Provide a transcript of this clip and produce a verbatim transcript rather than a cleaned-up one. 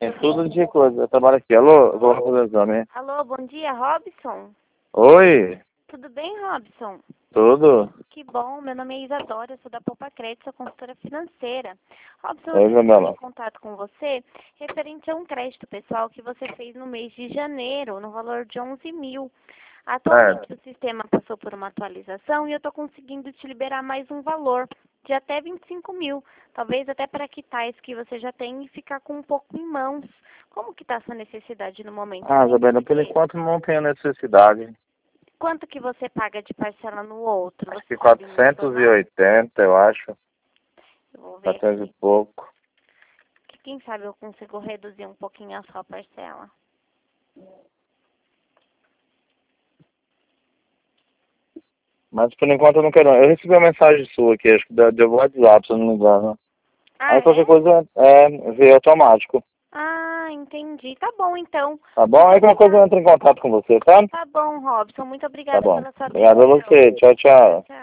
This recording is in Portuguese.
Tem tudo de coisa. Eu trabalho aqui. Alô? Eu vou fazer o exame. Alô, bom dia, Robson. Oi? Tudo bem, Robson? Tudo? Que bom, meu nome é Isadora, eu sou da Poupa Crédito, sou consultora financeira. Robson, Oi, eu estou Isabela. em contato com você referente a um crédito pessoal que você fez no mês de janeiro, no valor de onze mil. Atualmente É. o sistema passou por uma atualização e eu estou conseguindo te liberar mais um valor de até vinte e cinco mil. Talvez até para quitar esse que você já tem e ficar com um pouco em mãos. Como que está a sua necessidade no momento? Ah, Tem Isabela, por interesse? enquanto não tenho necessidade. Quanto que você paga de parcela no outro? Acho Você que sabe me quatrocentos e informar? oitenta, eu acho. Eu vou ver quatrocentos e aqui. pouco. Que quem sabe eu consigo reduzir um pouquinho a sua parcela. Mas por enquanto eu não quero. Eu recebi uma mensagem sua aqui, acho que deu deu WhatsApp, se eu não me engano. Ah, Aí qualquer é? coisa é veio automático. Ah, entendi. Tá bom, então. Tá bom? Muito Aí qualquer coisa eu obrigada. entro em contato com você, tá? Tá bom, Robson. Muito Tá obrigada bom. pela sua Obrigado a atenção. você. Tchau, tchau. Tchau.